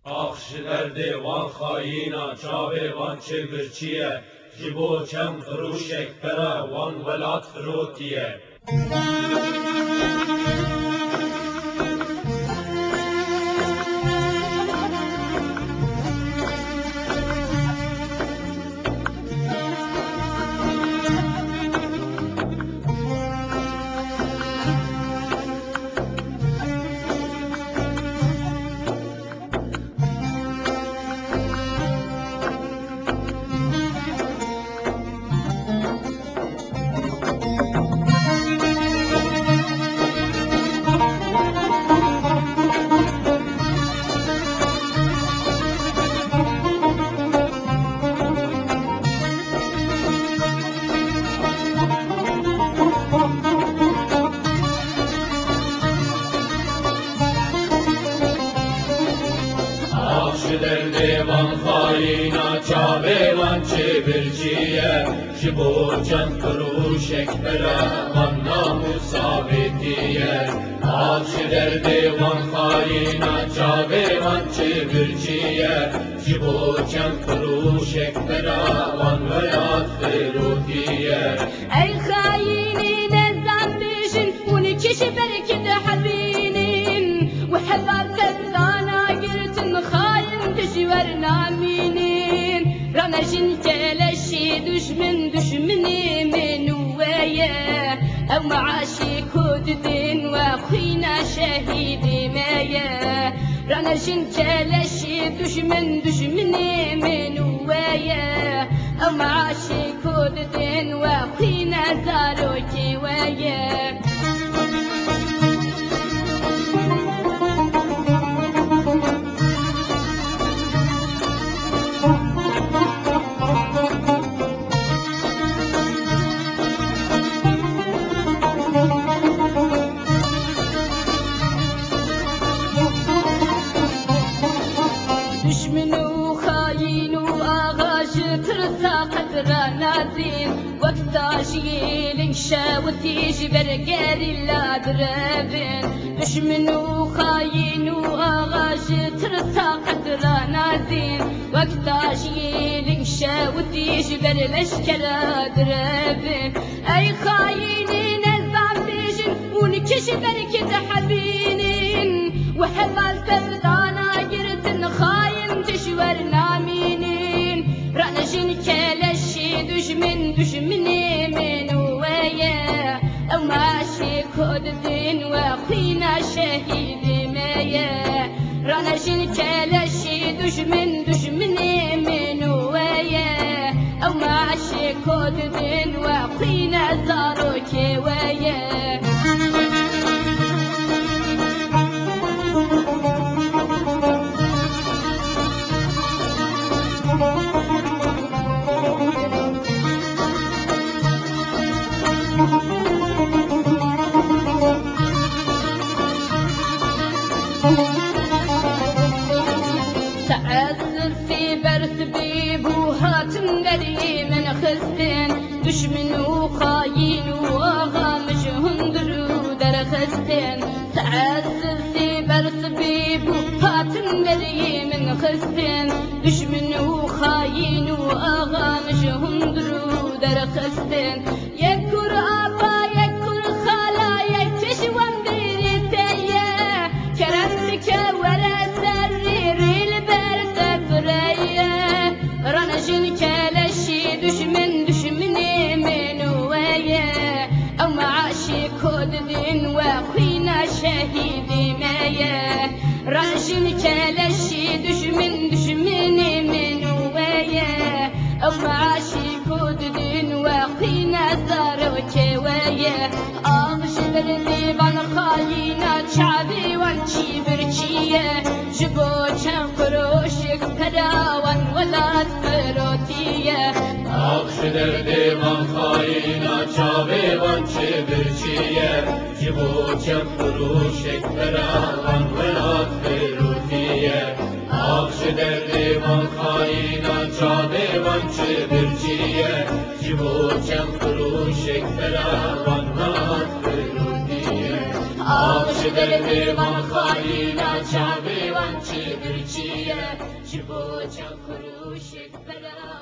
آخش در دیوان خایینا چاوی وان چه برچیه جبو چم فروشک پره وان ولات فروتیه در دیوان خایینا چاوی وان چه برچیه جبو چم فروشک پره وان ناموساویتیه آخش در دیوان خایینا چاوی وان چه برچیه جبو چم فروشک پره وان ولات فروتیه ای خايني نظام بيجن ونكش بركد حبينين وحباب تبدانا قرتن خاين تجورنا مينين رمجن كالشي دشمني من ويا او معاشي كود دين واخينا شهيدي مايا رمجن كالشي دشمني من ويا او معاشي كود دين واخينا زاروكي ويا دشمن وخاين واغاش ترسى قدر نازين وقتاش يلين شاوتيش برقاري لا درابين دشمن وخاين واغاش ترسى قدر نازين وقتاش يلين شاوتيش برلشكرا درابين اي خايني نظام بيجن ونكش بركد حبينين وحبال تبدانا قرتن خاين تشورنا مينين رانجن كالشي دشمني من ويا او ماشي كود دين واخينا شهيد مايا رانجن كالشي دشمني من ويا او ماشي كود دين واخينا زاروكي ويا تعذر في برث بيبوهات دري من خستين دشمن وخاين وغامش هندرو در خستين تعذر في برث بيبوهات دري من خستين دشمن وخاين وغامش هندرو در خستين يكر أبا يكر خالا يكتشوان بيرتايا كرمك ولا سرير رانجن كالشي دشمني من ويا او معاشي كود دين واخينا شهيدي مايا رانجن كالشي دشمني من ويا او معاشي كود دين واخينا زاروكي ويا اغش برديبان خاينا شعبي وانشي برشيه جبو كم فروشك پداوان ولات فروتیه آخش در دیوان خایینا چاوی وان چه برچیه جبو چم فروشک پره وان ولات فروتیه آخش در دیوان خایینا چاوی وان چه برچیه جبو چم فروشک پره وان ولات فروتیه آخش در دیوان خایینا چاوی وان چه برچیه جبو چم خروشك بلا